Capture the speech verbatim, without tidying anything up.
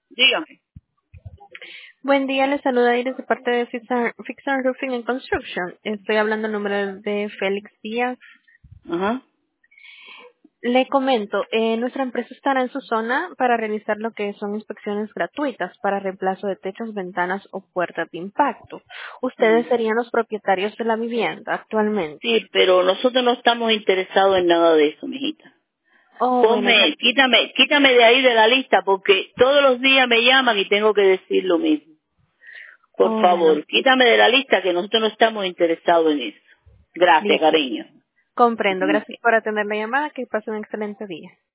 Dígame. Buen día, les saluda Iris de parte de Fix and, Fix and Roofing and Construction. Estoy hablando en nombre de Félix Díaz. Ajá. Le comento, eh, nuestra empresa estará en su zona para realizar lo que son inspecciones gratuitas para reemplazo de techos, ventanas o puertas de impacto. Ujú. Ustedes serían los propietarios de la vivienda actualmente. Sí, pero nosotros no estamos interesados en nada de eso, mijita. Oh, bueno, Ponme, quítame, quítame de ahí de la lista porque todos los días me llaman y tengo que decir lo mismo. Por oh, bueno, favor, quítame de la lista que nosotros no estamos interesados en eso. Gracias, listo. cariño. Comprendo. Ujú. Gracias por atender la llamada. Que pase un excelente día.